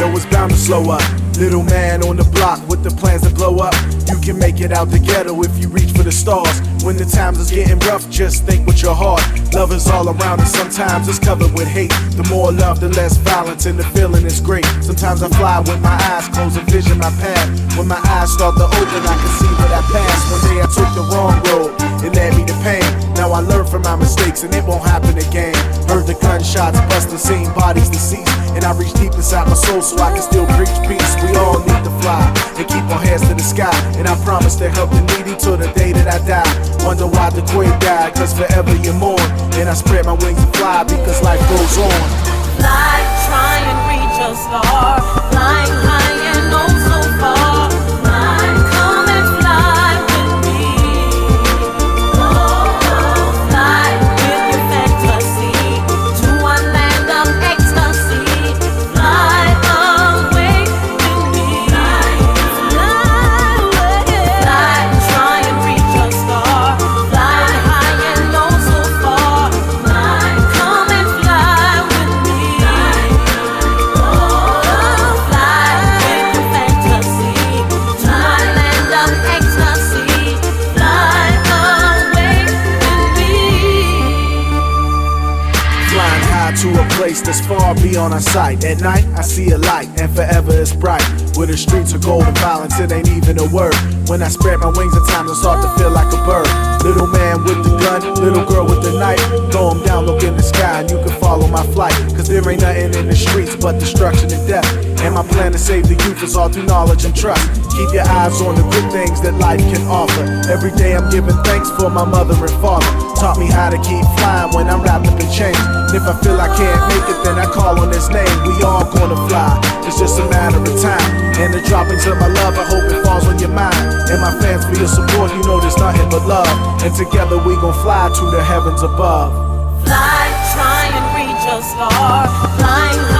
yo, it's bound to slow up. Little man on the block with the plans to blow up. You can make it out the ghetto if you reach for the stars. When the times is getting rough, just think with your heart. Love is all around and sometimes it's covered with hate. The more love, the less violence, and the feeling is great. Sometimes I fly with my eyes closed and vision my path. When my eyes start to open, I can see what I passed. One day I took the wrong road, it led me to pain. Now I learn from my mistakes and it won't happen again. Heard the gunshots busting, seen bodies deceased, and I reach deep inside my soul so I can still preach peace. We all need to fly and keep our heads to the sky, and I promise to help the needy till the day that I die. Wonder why the quake died, cause forever you mourn. And I spread my wings and fly because life goes on. Fly, try and reach a star. Flying high and oh so far. Fly, come and fly with me. Oh, fly with your fantasy to a land of ecstasy. Fly away with me. Fly away. Fly, try and reach a star. Fly high and oh so far. Fly, come and fly with me. Oh, fly with your fantasy to a land of ecstasy. Fly away with me. Flying high to a place that's far beyond our sight. At night, I see a light, and forever it's bright. Where the streets are gold and violence, it ain't even a word. When I spread my wings, at times I start to feel like a bird. Little man with the gun, little girl with the knife. Throw 'em down, look in the sky, and you can follow my flight. Cause there ain't nothing in the streets but destruction and death. And my plan to save the youth is all through knowledge and trust. Keep your eyes on the good things that life can offer. Every day I'm giving thanks for my mother and father. Taught me how to keep flying when I'm wrapped up in chains. And if I feel I can't make it, then I call on his name. We all gonna fly, it's just a matter of time. And the droppings of my love, I hope it falls on your mind. And my fans for your support, you know there's nothing but love. And together we gon' fly to the heavens above. Fly, try and reach a star. Flying